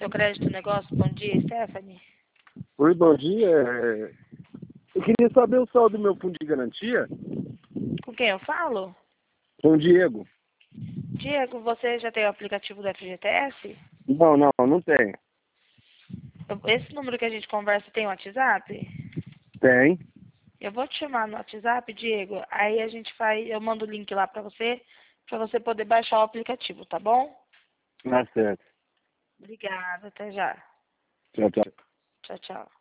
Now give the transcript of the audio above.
seu crédito negócio. Bom dia, Stephanie. Oi, bom dia. Eu queria saber o saldo do meu fundo de garantia. Com quem eu falo? Com o Diego. Diego, você já tem o aplicativo do FGTS? Não tenho. Esse número que a gente conversa tem WhatsApp? Tem. Eu vou te chamar no WhatsApp, Diego. Aí a gente eu mando o link lá pra você poder baixar o aplicativo, tá bom? Tá certo. Obrigada, até já. Tchau, tchau. Tchau, tchau.